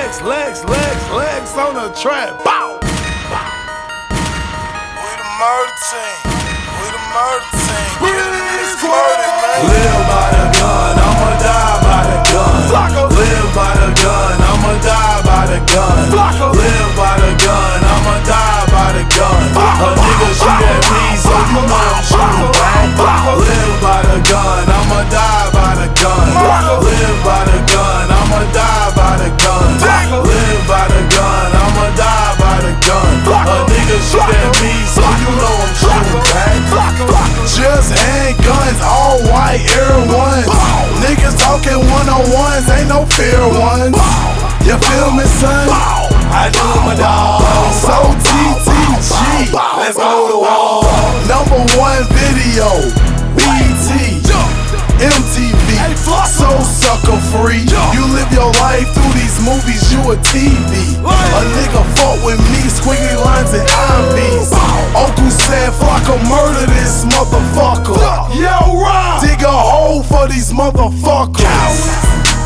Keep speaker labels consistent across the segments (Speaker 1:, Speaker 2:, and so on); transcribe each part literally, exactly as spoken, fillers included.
Speaker 1: legs, legs, legs, legs on the track. Bow.
Speaker 2: We the murder team. We the murder team. It's murder, man.
Speaker 1: Live by the gun, I'ma die by the gun. Live by the gun, I'ma die by the gun. Live by the gun, I'ma die by the gun. A nigga shoot at me, so you know I'm shooting back. Live by the gun, I'ma die by the gun. Live by the gun, I'ma die by the gun. Live by the gun, I'ma die by the gun. A nigga shoot at me, so you know I'm shooting back. Just handguns, all white Air Ones. Niggas talking one-on-ones, ain't no fair ones. You feel me, son? I do my dog. So T T G, let's go to war. Number one video, B E T, M T V, so sucker free. You live your life through these movies, you a T V. A nigga fought with me, squiggly lines and I Vs. Uncle said, Flocka, murder this motherfucker. Yo, Rob, dig a hole for these motherfuckers.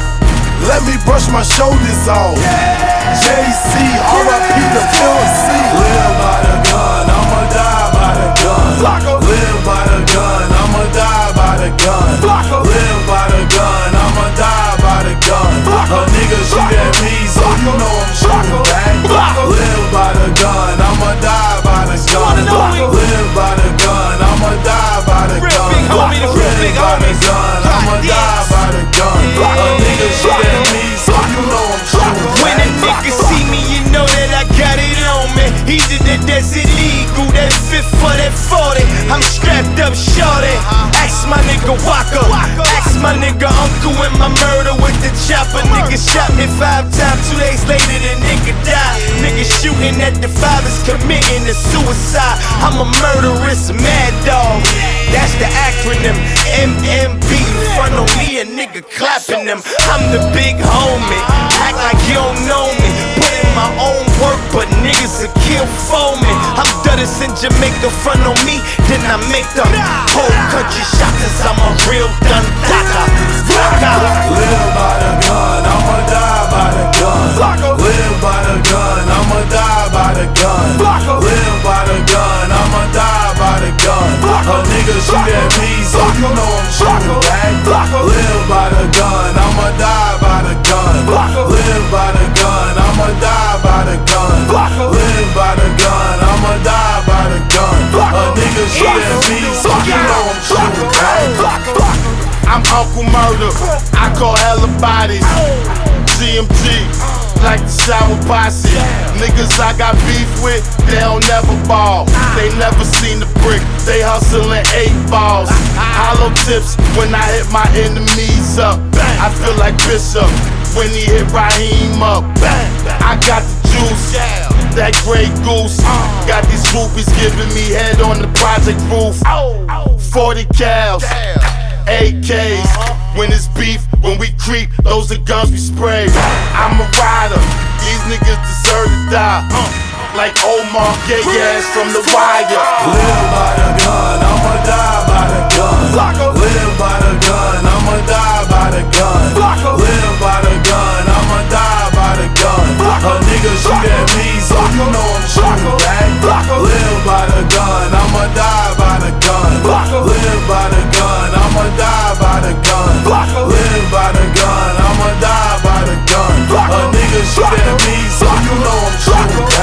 Speaker 1: Let me brush my shoulders off. J C, R I P the L C. Live by the gun, I'ma die by the gun. Live by the gun, I'ma die by the gun. Live by the gun, I'ma die by the gun. A nigga shoot at me, so you know I'm shooting back. Live by the gun, I'ma die by the gun. Live by the gun, I'ma die by the gun. Live by the gun, I'ma die by the gun. A nigga shoot at me, so you know I'm shooting back.
Speaker 3: When a nigga see me, you know that I got it on me. He did that, that's illegal, that fit for that forty. I'm strapped up, shorty. Ask my nigga Waka, ask my nigga Uncle and my murder with the chopper. Nigga shot me five times, two days later the nigga died. Nigga shooting at the fathers, committing a suicide. I'm a murderous mad dog, that's the acronym, M M B. In front of me, a nigga clapping them. I'm the big homie, act like you don't know me. Put in my own work, but niggas will kill for me. I'm Duttis in Jamaica, front on me, then I make the whole country shock, cause I'm a real dun daka.
Speaker 1: Live by the gun, I'ma die by the gun. Live by the gun, I'ma die by the gun. Live by the gun, I'ma die by the gun. A nigga shoot at me, so you know I'm shooting back. Live by the gun, I'ma die by the gun. Live by the gun, I'ma die by the gun. Live by the gun, I'ma die by the gun. A nigga shoot at me, so you know I'm shooting back.
Speaker 2: I'm Uncle Murder, I call hella bodies. G M G, like the shower posse. Niggas I got beef with, they don't never ball. They never seen the brick, they hustling eight balls. Hollow tips when I hit my enemies up. I feel like Bishop when he hit Raheem up. I got the juice, that Grey Goose. Got these groupies giving me head on the project roof. forty cals, A Ks, when it's beef, when we creep, those are guns we spray. I'm a rider, these niggas deserve to die. Like Omar, gay ass from The Wire.
Speaker 1: Live by the gun, I'ma die by the gun. Live by the gun, I'ma die by the gun. Live by the gun, I'ma die by the gun. A nigga shoot at me, so you know I'm shooting back. Live by the gun, I'ma die by the gun. Live by the gun, I'ma die by the gun. Live by the gun, I'ma die by the gun. A nigga shoot at me, so you know I'm shooting back.